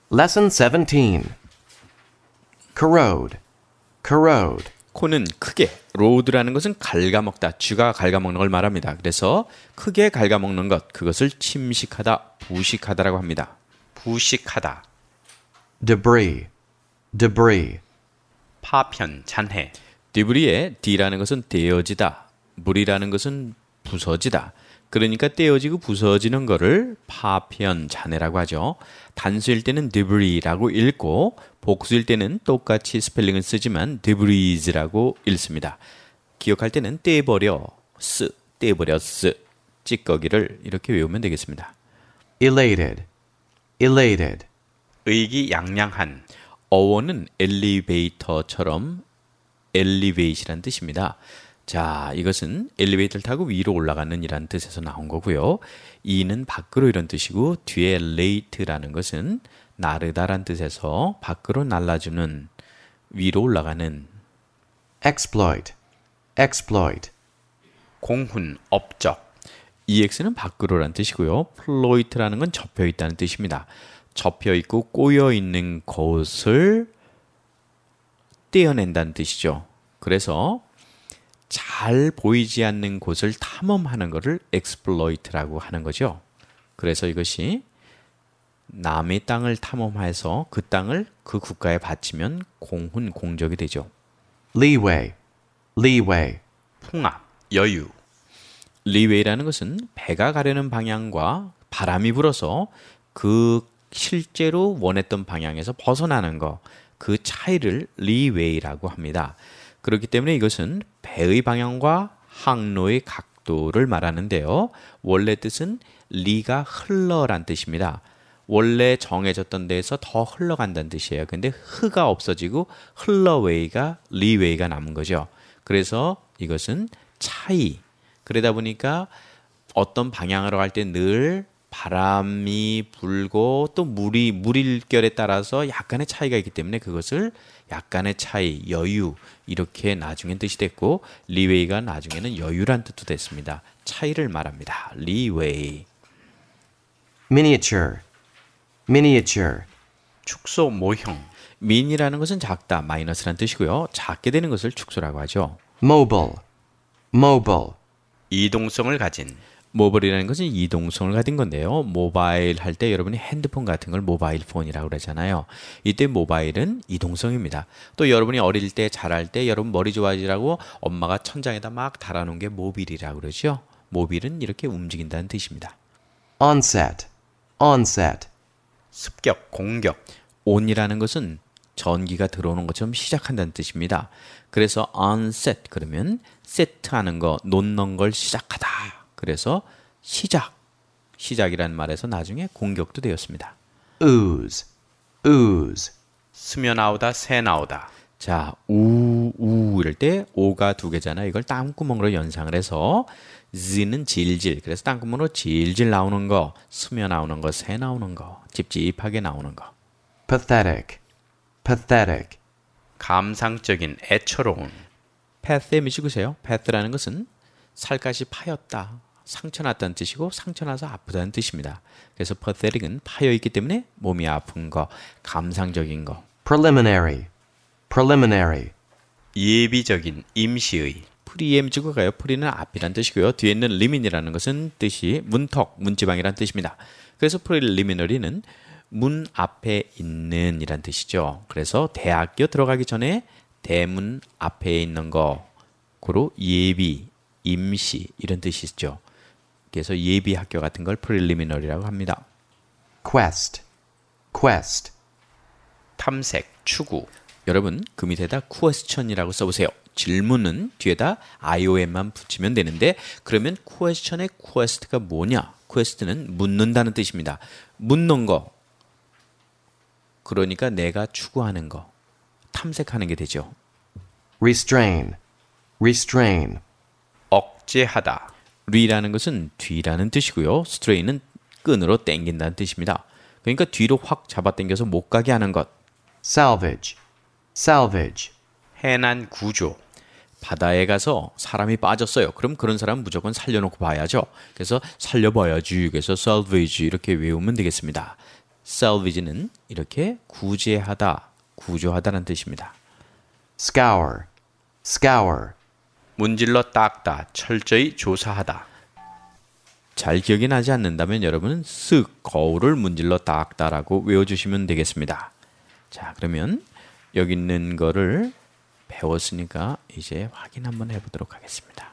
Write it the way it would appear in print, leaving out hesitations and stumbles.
Lesson 17. Corrode, corrode. 코는 크게, 로드라는 것은 갉아먹다, 쥐가 갉아먹는 걸 말합니다. 그래서 크게 갉아먹는 것, 그것을 침식하다, 부식하다라고 합니다. 부식하다. Debris, debris. 파편, 잔해. 디브리의 D라는 것은 떼어지다, 물이라는 것은 부서지다. 그러니까 떼어지고 부서지는 거를 파편, 잔해라고 하죠. 단수일 때는 debris라고 읽고 복수일 때는 똑같이 스펠링을 쓰지만 debris라고 읽습니다. 기억할 때는 떼버렸스, 찌꺼기를 이렇게 외우면 되겠습니다. Elated, elated. 의기양양한. 어원은 엘리베이터처럼 엘리베이트라는 뜻입니다. 자, 이것은 엘리베이터를 타고 위로 올라가는 이란 뜻에서 나온 거고요. 이는 밖으로 이런 뜻이고 뒤에 late라는 것은 나르다란 뜻에서 밖으로 날아주는, 위로 올라가는. Exploit, exploit. 공훈, 업적. EX는 밖으로란 뜻이고요. 플로이트라는 건 접혀 있다는 뜻입니다. 접혀 있고 꼬여 있는 것을 떼어낸다는 뜻이죠. 그래서 잘 보이지 않는 곳을 탐험하는 것을 exploit라고 하는 거죠. 그래서 이것이 남의 땅을 탐험해서 그 땅을 그 국가에 바치면 공훈, 공적이 되죠. Leeway, leeway. 풍압, 여유. leeway라는 것은 배가 가려는 방향과 바람이 불어서 그 실제로 원했던 방향에서 벗어나는 거, 그 차이를 leeway라고 합니다. 그렇기 때문에 이것은 배의 방향과 항로의 각도를 말하는데요. 원래 뜻은 리가 흘러란 뜻입니다. 원래 정해졌던 데에서 더 흘러간다는 뜻이에요. 근데 흐가 없어지고 흘러웨이가 리웨이가 남은 거죠. 그래서 이것은 차이. 그러다 보니까 어떤 방향으로 갈 때 늘 바람이 불고 또 물일결에 따라서 약간의 차이가 있기 때문에 그것을 약간의 차이, 여유 이렇게 나중엔 뜻이 됐고 리웨이가 나중에는 여유란 뜻도 됐습니다. 차이를 말합니다. 리웨이. Miniature, miniature. 축소, 모형. 민이라는 것은 작다, 마이너스란 뜻이고요. 작게 되는 것을 축소라고 하죠. Mobile, mobile. 이동성을 가진. 모바일이라는 것은 이동성을 가진 건데요. 모바일 할 때 여러분이 핸드폰 같은 걸 모바일 폰이라고 그러잖아요. 이때 모바일은 이동성입니다. 또 여러분이 어릴 때 자랄 때 여러분 머리 좋아지라고 엄마가 천장에다 막 달아놓은 게 모빌이라고 그러죠. 모빌은 이렇게 움직인다는 뜻입니다. Onset, onset. 습격, 공격. on이라는 것은 전기가 들어오는 것처럼 시작한다는 뜻입니다. 그래서 onset 그러면 세트하는 거, 놓는 걸 시작하다. 그래서 시작이라는 말에서 나중에 공격도 되었습니다. Ooze, ooze. 스며 나오다, 새 나오다. 자, 우 이럴 때 오가 두 개잖아요. 이걸 땅구멍으로 연상을 해서 z는 질질. 그래서 땅구멍으로 질질 나오는 거, 스며 나오는 거, 새 나오는 거, 찝찝하게 나오는 거. Pathetic, pathetic. 감상적인, 애처로운. path에 미치고세요. path라는 것은 살갗이 파였다, 상처났다는 뜻이고 상처나서 아프다는 뜻입니다. 그래서 pathetic은 파여있기 때문에 몸이 아픈 거, 감상적인 거. Preliminary, preliminary. 예비적인, 임시의. 프리엠지고 가요. 프리는 앞이란 뜻이고요. 뒤에 있는 limin이라는 것은 뜻이 문턱, 문지방이란 뜻입니다. 그래서 preliminary는 문 앞에 있는 이란 뜻이죠. 그래서 대학교 들어가기 전에 대문 앞에 있는 거, 고로 예비, 임시 이런 뜻이 있죠. 그래서 예비 학교 같은 걸 preliminary라고 합니다. Quest, quest. 탐색, 추구. 여러분 그 밑에다 question이라고 써보세요. 질문은 뒤에다 iom만 붙이면 되는데 그러면 question의 quest가 뭐냐? quest는 묻는다는 뜻입니다. 묻는 거. 그러니까 내가 추구하는 거, 탐색하는 게 되죠. Restrain, restrain. 억제하다. 리라는 것은 뒤라는 뜻이고요. strain은 끈으로 당긴다는 뜻입니다. 그러니까 뒤로 확 잡아당겨서 못 가게 하는 것. Salvage, salvage. 해난 구조. 바다에 가서 사람이 빠졌어요. 그럼 그런 사람 무조건 살려놓고 봐야죠. 그래서 살려봐야지. 그래서 salvage 이렇게 외우면 되겠습니다. salvage는 이렇게 구제하다, 구조하다는 뜻입니다. scour, scour, 문질러 닦다, 철저히 조사하다. 잘 기억이 나지 않는다면 여러분은 쓱 거울을 문질러 닦다라고 외워주시면 되겠습니다. 자, 그러면 여기 있는 거를 배웠으니까 이제 확인 한번 해보도록 하겠습니다.